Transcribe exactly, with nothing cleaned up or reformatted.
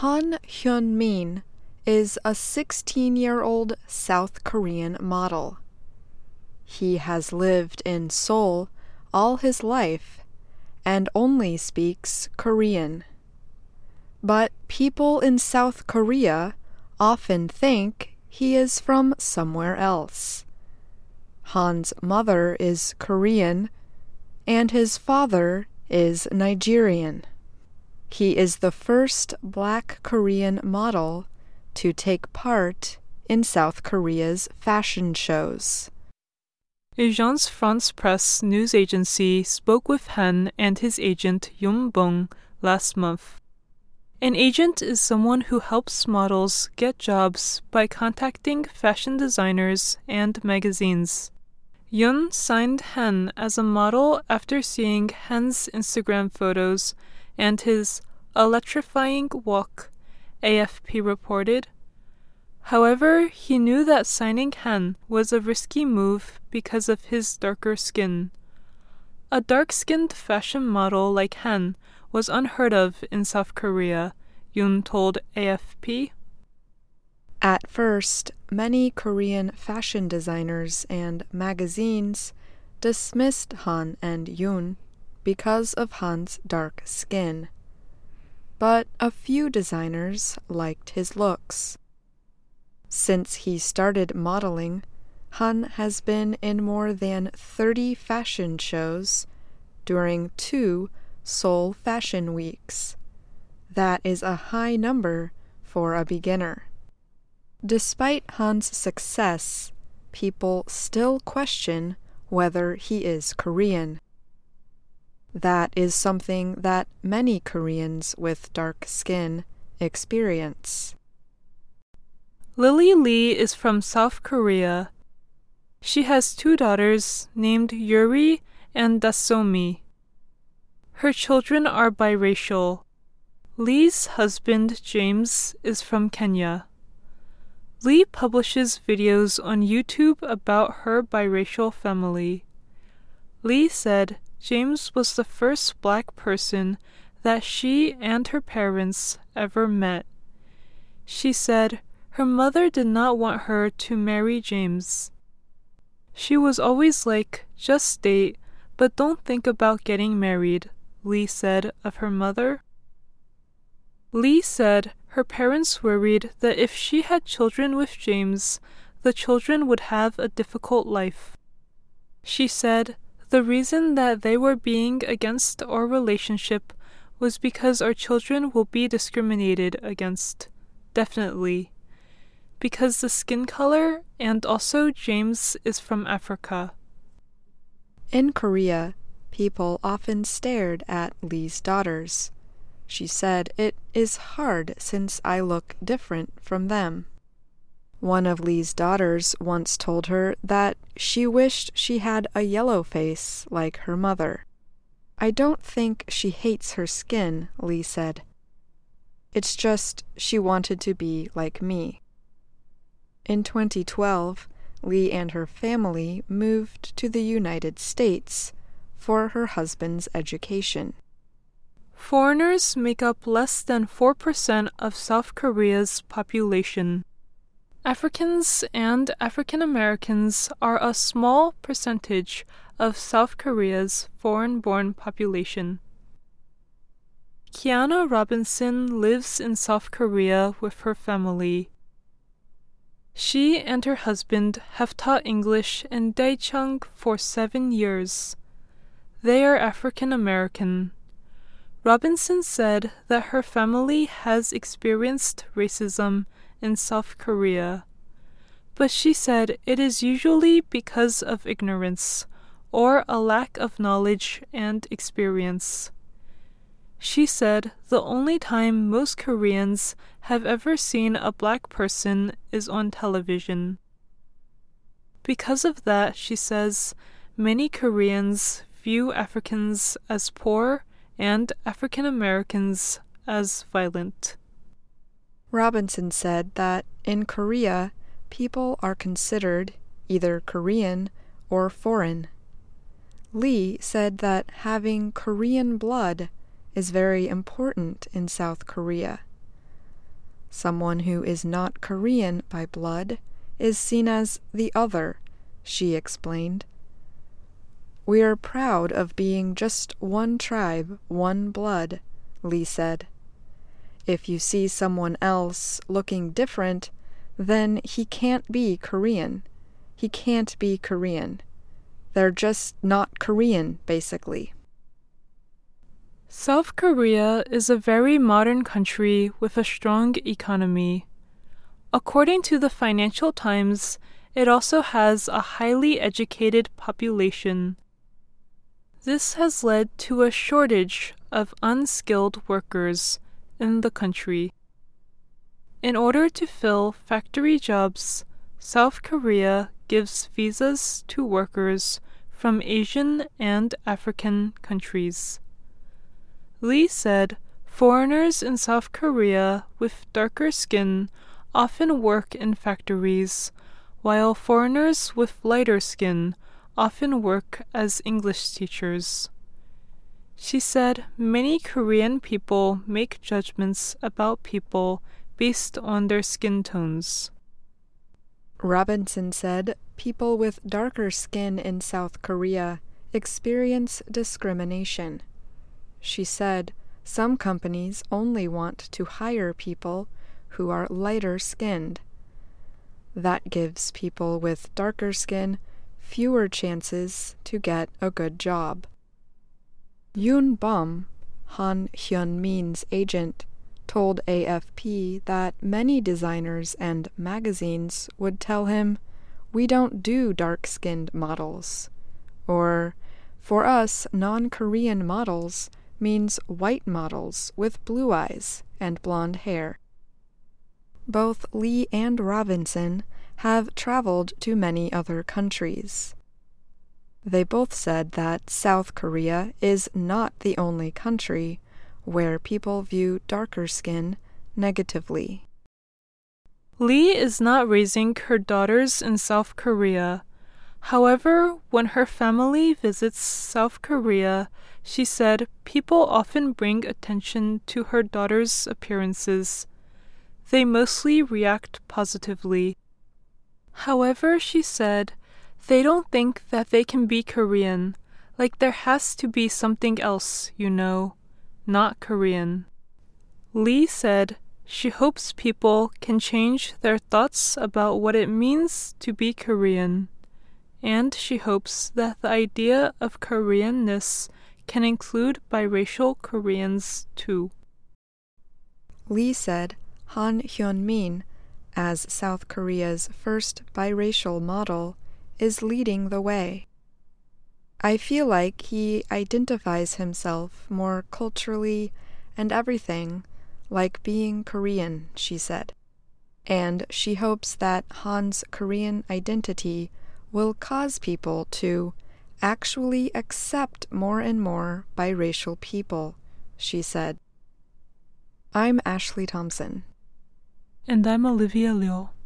Han Hyun-min is a sixteen-year-old South Korean model. He has lived in Seoul all his life and only speaks Korean. But people in South Korea often think he is from somewhere else. Han's mother is Korean and his father is Nigerian. He is the first Black Korean model to take part in South Korea's fashion shows. Agence France-Presse news agency spoke with Han and his agent Yum Bong last month. An agent is someone who helps models get jobs by contacting fashion designers and magazines. Yun signed Han as a model after seeing Han's Instagram photos and his electrifying walk, A F P reported. However, he knew that signing Han was a risky move because of his darker skin. A dark-skinned fashion model like Han was unheard of in South Korea, Yoon told A F P. At first, many Korean fashion designers and magazines dismissed Han and Yoon because of Han's dark skin. But a few designers liked his looks. Since he started modeling, Han has been in more than thirty fashion shows during two Seoul Fashion Weeks. That is a high number for a beginner. Despite Han's success, people still question whether he is Korean. That is something that many Koreans with dark skin experience. Lily Lee is from South Korea. She has two daughters named Yuri and Dasomi. Her children are biracial. Lee's husband, James, is from Kenya. Lee publishes videos on YouTube about her biracial family. Lee said James was the first Black person that she and her parents ever met. She said her mother did not want her to marry James. She was always like, just date, but don't think about getting married, Lee said of her mother. Lee said her parents worried that if she had children with James, the children would have a difficult life. She said the reason that they were being against our relationship was because our children will be discriminated against, definitely, because the skin color and also James is from Africa. In Korea, people often stared at Lee's daughters. She said, "It is hard since I look different from them." One of Lee's daughters once told her that she wished she had a yellow face like her mother. "I don't think she hates her skin," Lee said. "It's just she wanted to be like me." In twenty twelve, Lee and her family moved to the United States for her husband's education. Foreigners make up less than four percent of South Korea's population. Africans and African Americans are a small percentage of South Korea's foreign-born population. Kiana Robinson lives in South Korea with her family. She and her husband have taught English in Daecheong for seven years. They are African American. Robinson said that her family has experienced racism in South Korea, but she said it is usually because of ignorance or a lack of knowledge and experience. She said the only time most Koreans have ever seen a Black person is on television. Because of that, she says, many Koreans view Africans as poor and African Americans as violent. Robinson said that in Korea, people are considered either Korean or foreign. Lee said that having Korean blood is very important in South Korea. Someone who is not Korean by blood is seen as the other, she explained. We're proud of being just one tribe, one blood, Lee said. If you see someone else looking different, then he can't be Korean. He can't be Korean. They're just not Korean, basically. South Korea is a very modern country with a strong economy. According to the Financial Times, it also has a highly educated population. This has led to a shortage of unskilled workers in the country. In order to fill factory jobs, South Korea gives visas to workers from Asian and African countries. Lee said foreigners in South Korea with darker skin often work in factories, while foreigners with lighter skin often work as English teachers. She said many Korean people make judgments about people based on their skin tones. Robinson said people with darker skin in South Korea experience discrimination. She said some companies only want to hire people who are lighter skinned. That gives people with darker skin fewer chances to get a good job. Yoon Bum, Han Hyun-min's agent, told A F P that many designers and magazines would tell him, "We don't do dark-skinned models," or, "For us, non-Korean models means white models with blue eyes and blonde hair." Both Lee and Robinson have traveled to many other countries. They both said that South Korea is not the only country where people view darker skin negatively. Lee is not raising her daughters in South Korea. However, when her family visits South Korea, she said people often bring attention to her daughters' appearances. They mostly react positively. However, she said, they don't think that they can be Korean, like there has to be something else, you know, not Korean. Lee said she hopes people can change their thoughts about what it means to be Korean, and she hopes that the idea of Koreanness can include biracial Koreans too. Lee said Han Hyun-min, as South Korea's first biracial model, is leading the way. I feel like he identifies himself more culturally and everything like being Korean, she said. And she hopes that Han's Korean identity will cause people to actually accept more and more biracial people, she said. I'm Ashley Thompson. And I'm Olivia Liu.